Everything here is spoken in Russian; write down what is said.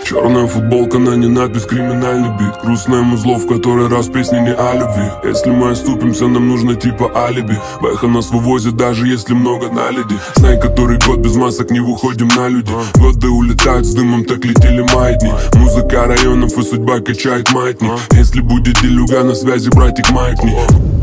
Черная футболка, на ней надпись «Криминальный бит». Грустная музло, в который раз песни не о любви. Если мы оступимся, нам нужно типа алиби. Бэха нас вывозит, даже если много наледи. Знай, который год без масок не выходим на люди. Годы улетают с дымом, так летели маятни. Музыка районов и судьба качает маятник. Если будет делюга на связи, братик, маятни.